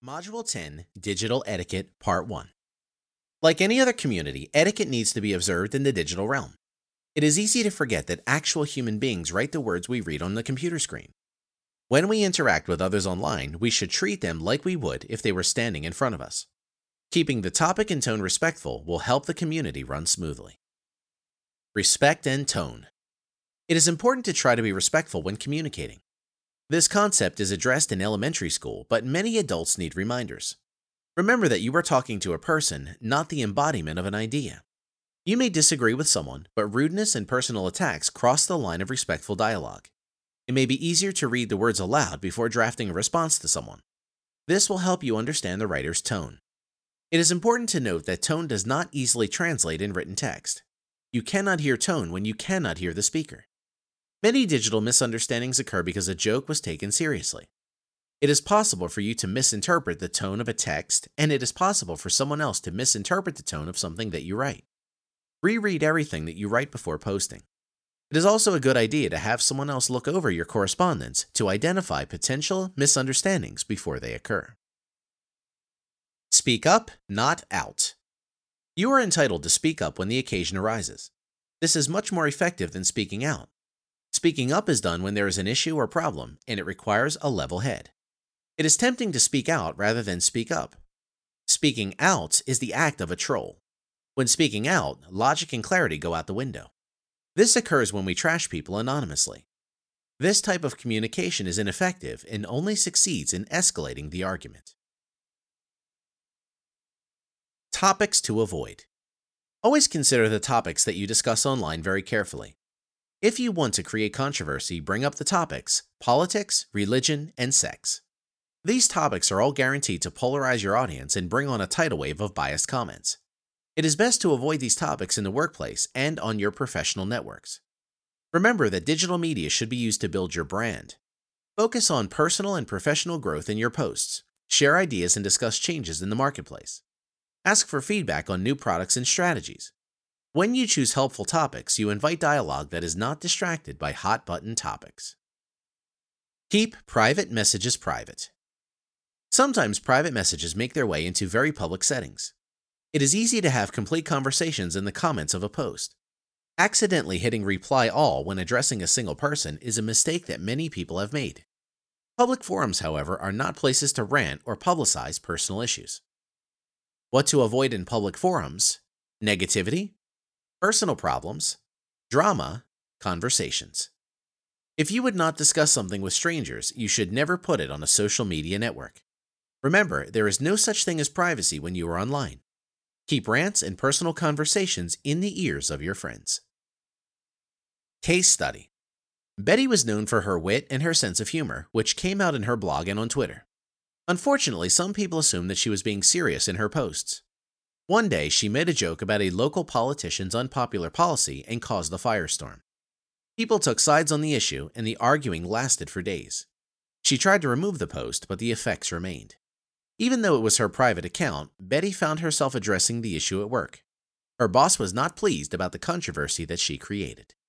Module 10, Digital Etiquette, Part 1. Like any other community, etiquette needs to be observed in the digital realm. It is easy to forget that actual human beings write the words we read on the computer screen. When we interact with others online, we should treat them like we would if they were standing in front of us. Keeping the topic and tone respectful will help the community run smoothly. Respect and tone. It is important to try to be respectful when communicating. This concept is addressed in elementary school, but many adults need reminders. Remember that you are talking to a person, not the embodiment of an idea. You may disagree with someone, but rudeness and personal attacks cross the line of respectful dialogue. It may be easier to read the words aloud before drafting a response to someone. This will help you understand the writer's tone. It is important to note that tone does not easily translate in written text. You cannot hear tone when you cannot hear the speaker. Many digital misunderstandings occur because a joke was taken seriously. It is possible for you to misinterpret the tone of a text, and it is possible for someone else to misinterpret the tone of something that you write. Reread everything that you write before posting. It is also a good idea to have someone else look over your correspondence to identify potential misunderstandings before they occur. Speak up, not out. You are entitled to speak up when the occasion arises. This is much more effective than speaking out. Speaking up is done when there is an issue or problem, and it requires a level head. It is tempting to speak out rather than speak up. Speaking out is the act of a troll. When speaking out, logic and clarity go out the window. This occurs when we trash people anonymously. This type of communication is ineffective and only succeeds in escalating the argument. Topics to avoid. Always consider the topics that you discuss online very carefully. If you want to create controversy, bring up the topics: politics, religion, and sex. These topics are all guaranteed to polarize your audience and bring on a tidal wave of biased comments. It is best to avoid these topics in the workplace and on your professional networks. Remember that digital media should be used to build your brand. Focus on personal and professional growth in your posts. Share ideas and discuss changes in the marketplace. Ask for feedback on new products and strategies. When you choose helpful topics, you invite dialogue that is not distracted by hot-button topics. Keep private messages private. Sometimes private messages make their way into very public settings. It is easy to have complete conversations in the comments of a post. Accidentally hitting reply all when addressing a single person is a mistake that many people have made. Public forums, however, are not places to rant or publicize personal issues. What to avoid in public forums: negativity, personal problems, drama, conversations. If you would not discuss something with strangers, you should never put it on a social media network. Remember, there is no such thing as privacy when you are online. Keep rants and personal conversations in the ears of your friends. Case study. Betty was known for her wit and her sense of humor, which came out in her blog and on Twitter. Unfortunately, some people assumed that she was being serious in her posts. One day, she made a joke about a local politician's unpopular policy and caused a firestorm. People took sides on the issue, and the arguing lasted for days. She tried to remove the post, but the effects remained. Even though it was her private account, Betty found herself addressing the issue at work. Her boss was not pleased about the controversy that she created.